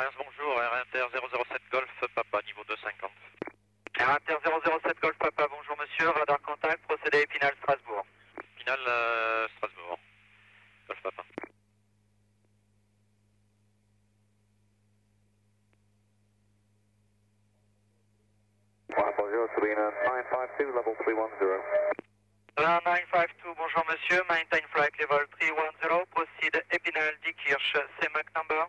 Bonjour, Air Inter 007 Golf Papa, niveau 250. Air Inter 007 Golf Papa, bonjour monsieur, radar contact, procédé Épinal Strasbourg. Épinal Strasbourg, Golf Papa. Bonjour, 952, level 310. 952, bonjour monsieur, maintain flight level 310, proceed Épinal Diekirch, CMAC number.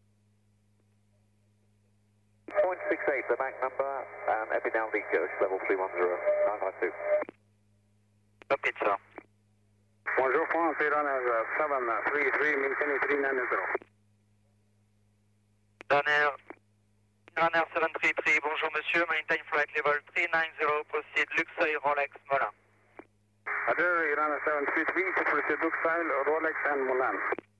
0.68, the Mac number, and Epinal Coach, level 310, 952. Copy, sir. Bonjour, France, Runner 733, maintaining 390. Runner 733, bonjour monsieur, maintain flight level 390, proceed Luxeuil Rolex Moulin. Adeur, Runner 733, to proceed Luxeuil, Rolex and Moulin.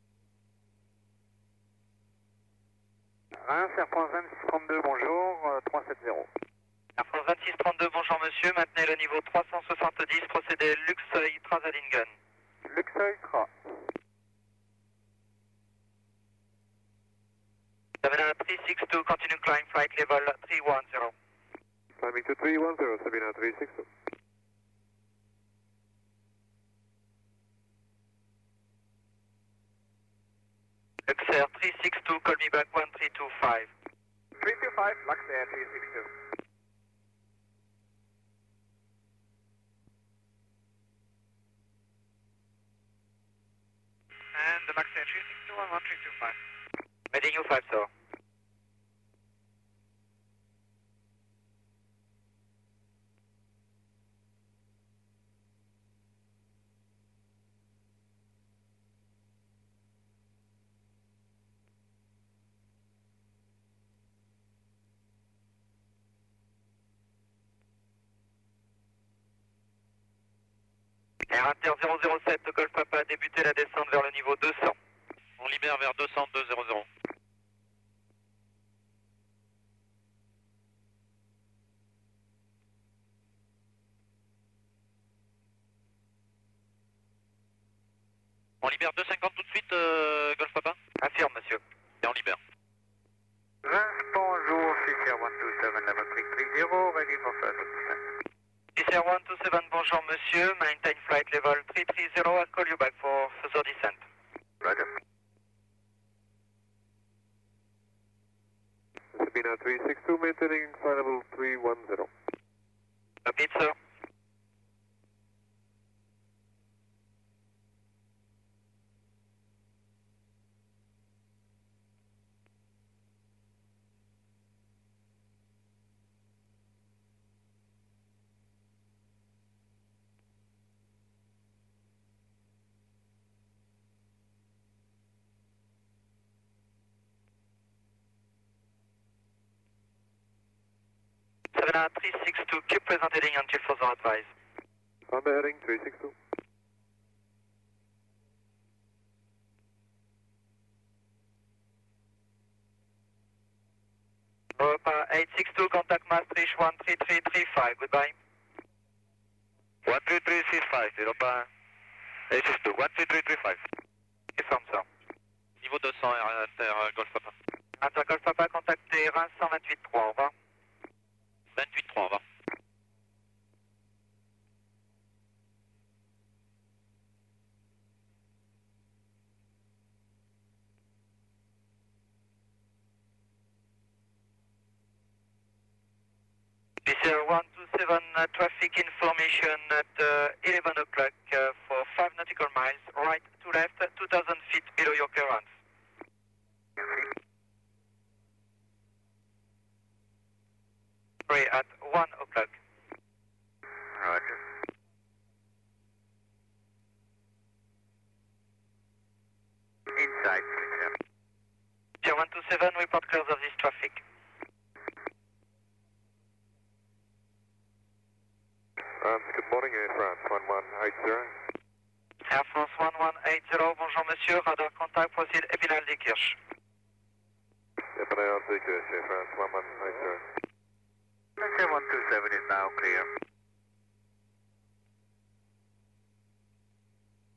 Air France 2632, bonjour, 370. Air France 2632, bonjour monsieur, maintenez le niveau 370, procédé Luxeuil Trasalingen. Luxeuil 3. 362, continue climb flight level 310. Climbing to 310, Sabina 362. Luxair 362, call me back 1325. 325, Luxair 362. And the Luxair 362 on 1325. Heading you 5, sir. Air Inter 007, Golf Papa, débutez la descente vers le niveau 200. On libère vers 200, 200. On libère 250 tout de suite, Golf Papa. Affirme, monsieur. Et on libère. Bonjour, Fisher 127, level 330, ready for further descent. Fisher 127, bonjour monsieur, maintain flight level 330, I'll call you back for further descent. Roger. Sabina 362, maintaining flight level 310. Copy, sir. Savannah 362, keep present heading until further advice. On the heading 362. Europa 862, contact Maastricht 13335, goodbye. 13365, Europa 862, 13335. Confirm, sir. Niveau 200, Air Inter Golf Papa. Inter Golf Papa, contactez Reims 128.3, au revoir. 28-3, au revoir. Fisher 127, traffic information at 11 o'clock for 5 nautical miles, right to left, 2,000 feet below your currents. Sorry, at 1 o'clock. Roger. Inside, Fisher. Fisher 127, report clear of this traffic. Good morning, Air France 1180. Air France 1180, bonjour monsieur, radar contact, proceed Épinal Diekirch. Epinal Coach, Air France 1180. Fisher 127 is now clear.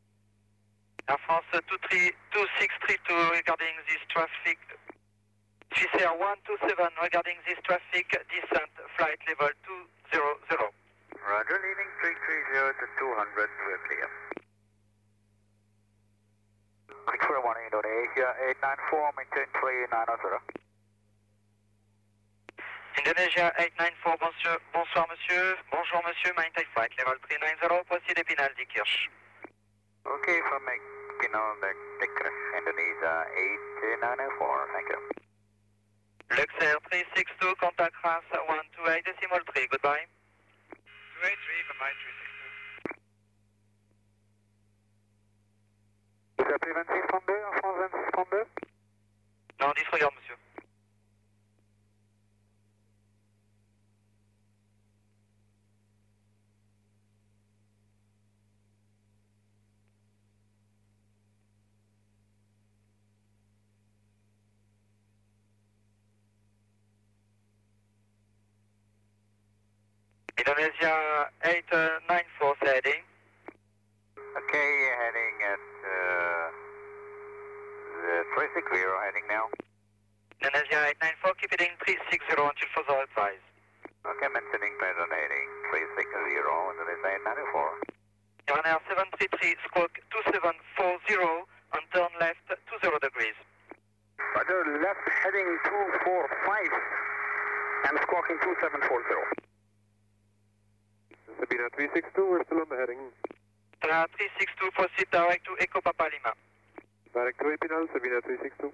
Air France 2632 regarding this traffic GCR 127 regarding this traffic, descent, flight level 200. Roger, leading 330 to 200, we're clear. Victoria 1 Indonesia 894, maintain 390. Indonesia 894, bonsoir monsieur. Bonjour monsieur, maintain flight level 390, proceed Epinal Dikirch. Okay, from Pinal Dikirch, Indonesia 894, thank you. Luxair 362, contact RAS 128.3, goodbye. 283, goodbye, 362. Vous appelez 2632 en France 2632? Non, disregard monsieur. Indonesia 894 heading. Okay, heading at the 360 heading now. Indonesia 894, keep heading 360 until further advised. Okay, maintaining present heading 360, Indonesia 894. Ryanair 733, squawk 2740, and turn left 20 degrees. Roger, left heading 245 and squawking 2740. Sabina 362, we're still on the heading. 362, proceed direct to Echo Papa Lima. Direct to Epinal, Sabina 362.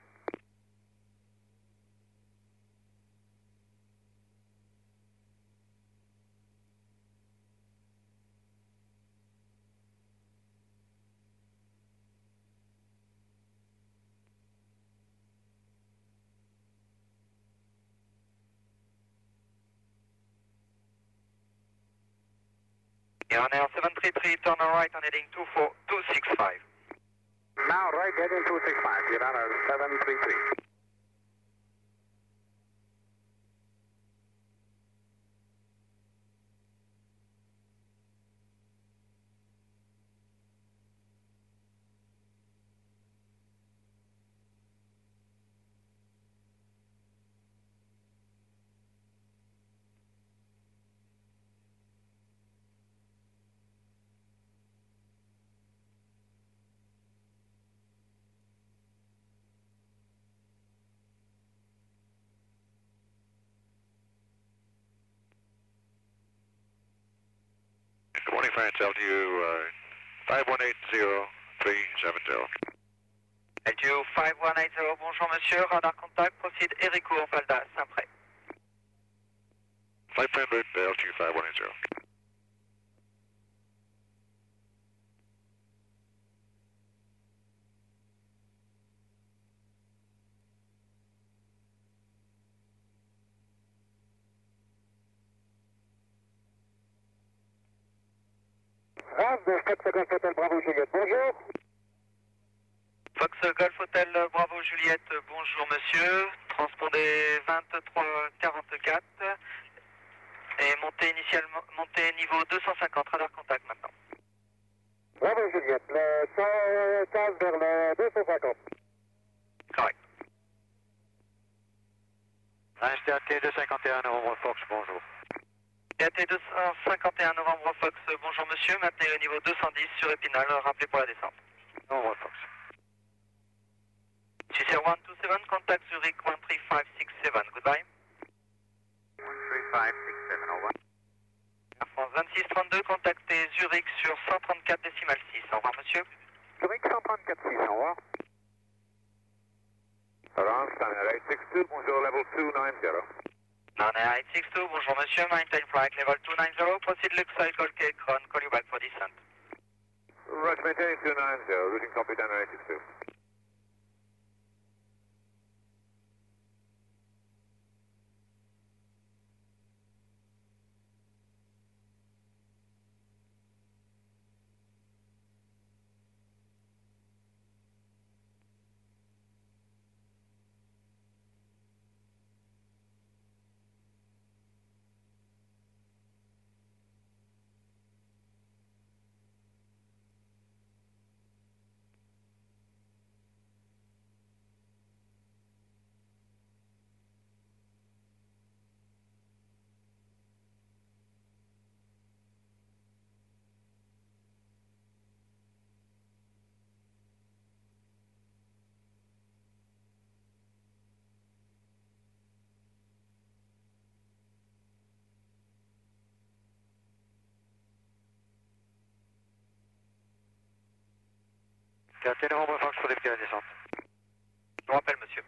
Ryanair 733, turn right on heading 265. Now right heading 265, Irana 733. Good morning, France, LTU 5180-370. LTU 5180, bonjour monsieur, radar contact, proceed Ericourt, Valda, Saint-Pré. Flight plan route LTU 5180. Fox Golf Hotel Bravo Juliette, bonjour. Fox Golf Hotel Bravo Juliette, bonjour monsieur, transpondez 2344 et montez niveau 250, radar contact maintenant. Bravo Juliette, le 115 vers le 250. Correct. HTAT 251 Novembre Fox, bonjour. TAT 251 Novembre Fox, bonjour monsieur, maintenez le niveau 210 sur Épinal, rappelez pour la descente. Novembre Fox. GCR 127, contact Zurich 13567, goodbye. 13567, over. Air France 2632, contactez Zurich sur 134,6. Au revoir monsieur. Zurich 134,6, au revoir. Orange, Ryanair 862, bonjour, level 290. Ryanair 862, bonjour monsieur, maintain flight level 290, proceed Luxor, Colquet, Cron, call you back for descent. Roger, maintaining 290, routing copy, Ryanair 862. Captain November Fox pour débuter la descente. Je vous rappelle, monsieur.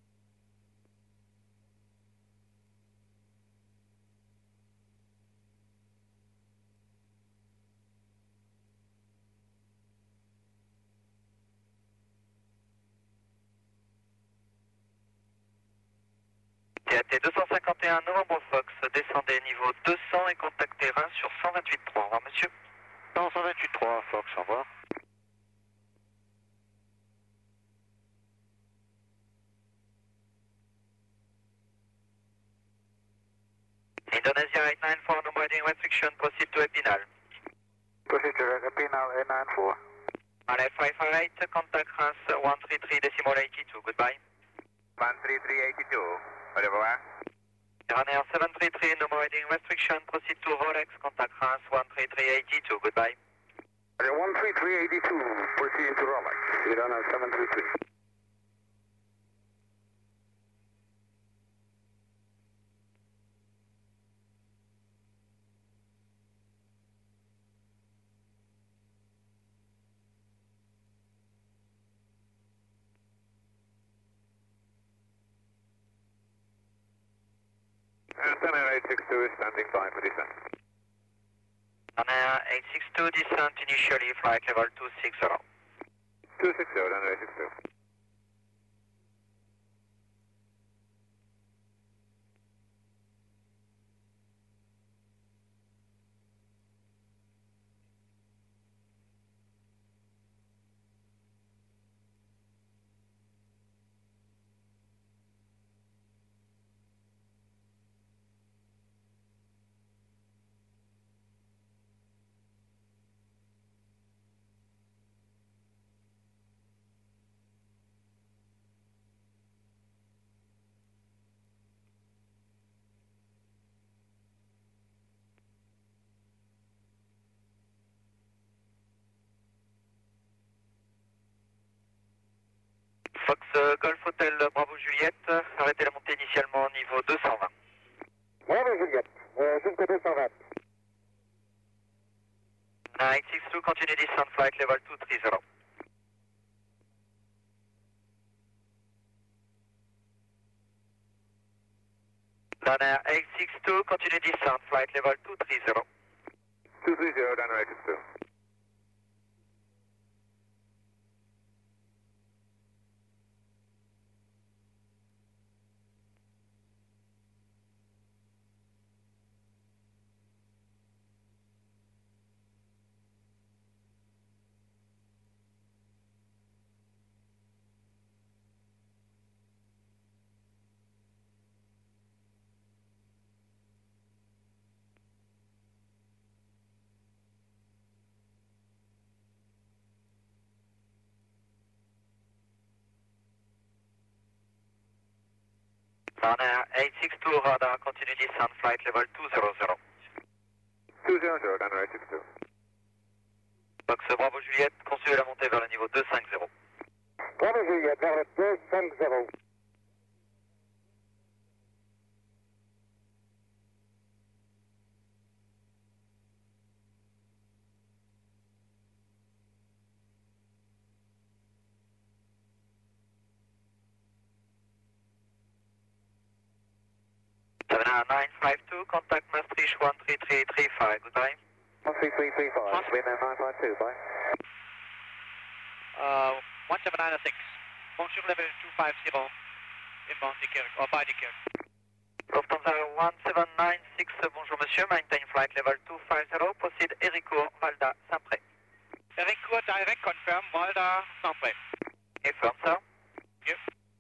TAT 251 Novembre Fox, descendez niveau 200 et contactez Reims sur 128.3. Au revoir, monsieur. 128.3 Fox, au revoir. Indonesia 894, no boarding restriction, proceed to Epinal. Proceed to Epinal 894. RF 558, contact Reims 133.82, goodbye. 13382. Au revoir. Ryanair 733, no boarding restriction, proceed to Rolex, contact Reims 133.82, goodbye. 13382, proceeding to Rolex. Ryanair 733. Ryanair 862 standing by for descent. Ryanair 862, descent initially, flight level 260. 260, Ryanair 862. Fox Golf Hotel Bravo Juliette, arrêtez la montée initialement au niveau 220. Bravo Juliette, jusqu'à 220. 862, continue descent, flight level 230. Ryanair 862, continue descent, flight level 230. 230, Ryanair 862. Ryanair 862, radar, continue descent, flight level 200. 200, Ryanair 862. Fox Bravo Juliette, poursuivez la montée vers le niveau 250. Bravo Juliette, vers le 250. Ryanair 952, contact Maastricht 13335, goodbye. 13335, wind 952, bye. 17906. Bonjour level 250. Inbound Dikirk, or by Dikirk. Lufthansa 1796, bonjour monsieur, maintain flight level 250, proceed Ericourt, Valda, Saint-Pré. Ericourt direct, confirm, Valda, Saint-Pré. Affirm, sir. Yep.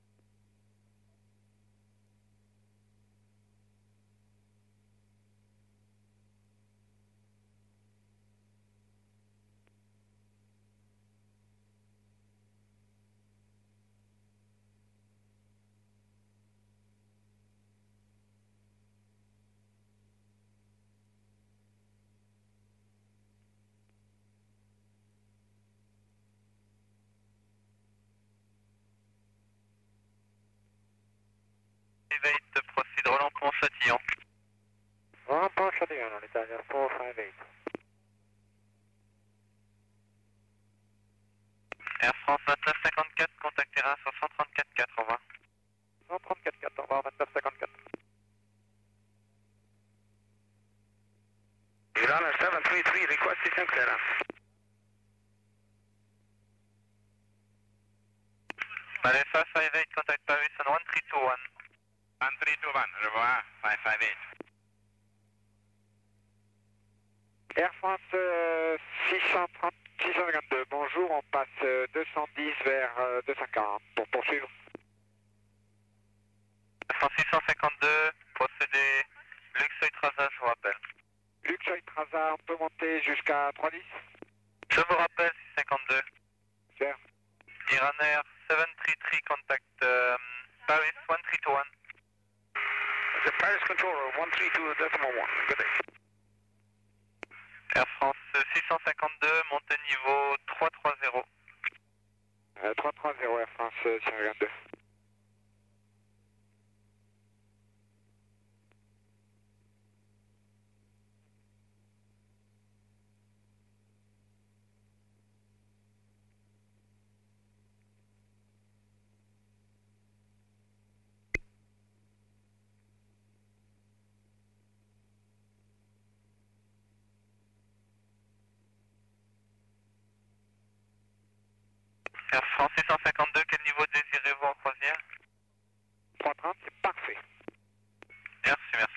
Elevate, proceed relentement Châtillon. Relentement Châtillon, on est à 458. Air Reims au 134.4, au revoir. 134.4, au revoir, 29.54. Runner 733, request descent clearance. Allez, 558, contact Paris on 1321. 1321, au revoir, 558. Air France 630, 652, bonjour, on passe 210 vers 240 pour poursuivre. Air France 652, procédé Luxeuil Trasa, je vous rappelle. Luxeuil Trasa, on peut monter jusqu'à 310. Je vous rappelle, 652. Super. Iran Air 733, contact Paris 1321. The Paris controller 132.1, good day. Air France 652, montée niveau 330. 330 Air France 652. Air France 652, quel niveau désirez-vous en croisière? 330, c'est parfait. Merci, merci.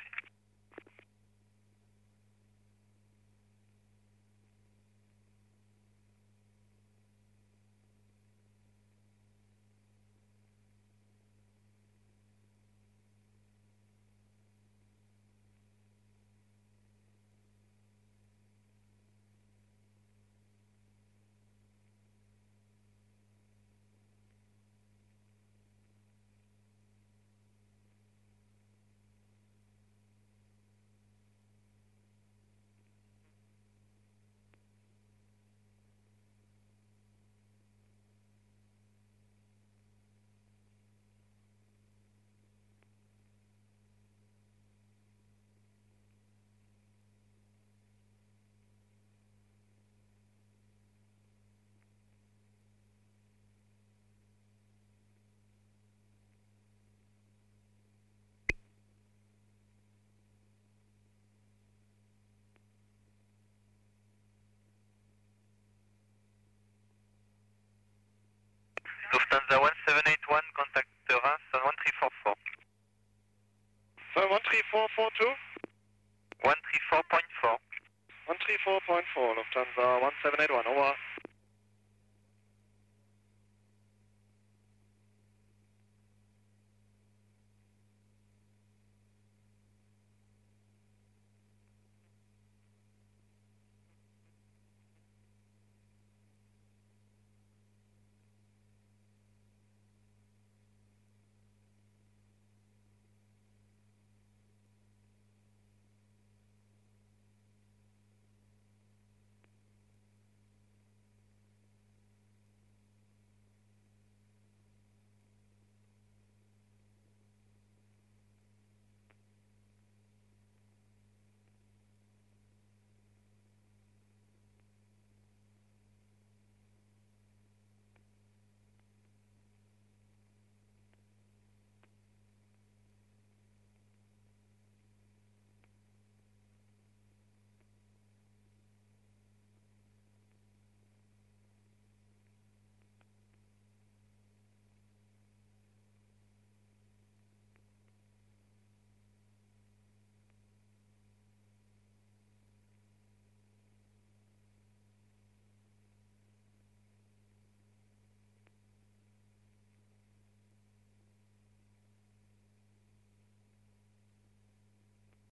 Lufthansa 1781, contact Reims on 1344. So 13442? 134.4. 134.4, Lufthansa 1781, over.